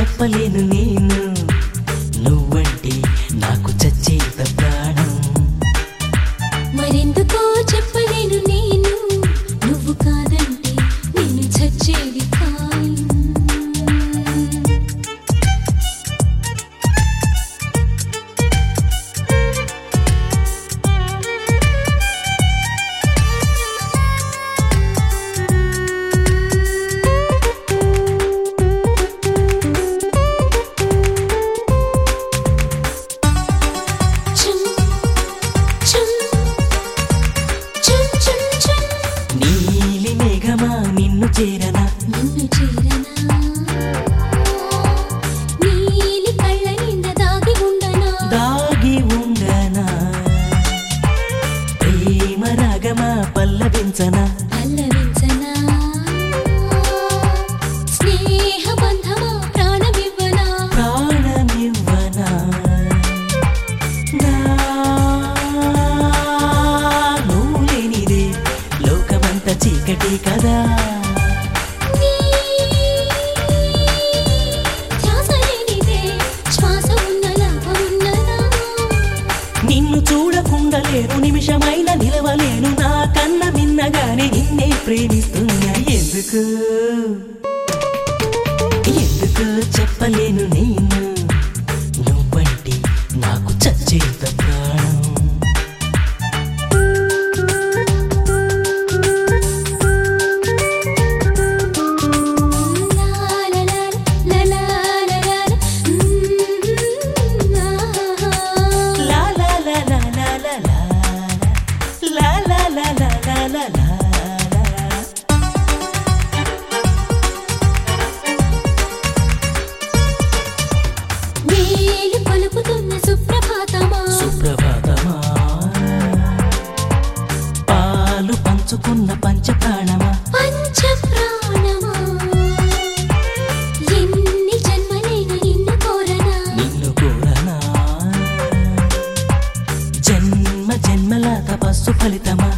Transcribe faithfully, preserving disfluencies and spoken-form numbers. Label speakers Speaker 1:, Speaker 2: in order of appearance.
Speaker 1: చెప్పలేను నేను నువ్వంటే నాకు చచ్చేంత ప్రాణం
Speaker 2: మరెందుకో చెప్పలేను నేను నువ్వు కాదంటే నేను చచ్చేది కాను
Speaker 1: నిన్ను చేరనా
Speaker 2: నిన్ను చేరనా నీలి కళ్ళ నింద దాగి ఉండనా
Speaker 1: దాగి ఉండనా ప్రేమ రాగమా పల్లవించనా
Speaker 2: పల్లవించనా స్నేహ బంధమా ప్రాణమివ్వనా
Speaker 1: ప్రాణమివ్వనా నువ్వు లేనిదే లోకమంతా చీకటి కదా నిన్ను చూడకుండా లేరు నిమిషమైన నిలవలేను నా కన్న మిన్నగానే నిన్నే ప్రేమిస్తున్నా ఎందుకు ఎందుకు చెప్పలేను నేను నువ్వంటే నాకు చచ్చేంత ప్రాణం సుప్రభాతమా పాలు పంచుకున్న పంచప్రాణమా
Speaker 2: పంచప్రాణమా ఎన్ని జన్మలైన నిన్ను కోరనా
Speaker 1: నిన్ను కోరనా జన్మ జన్మల తపస్సు ఫలితమా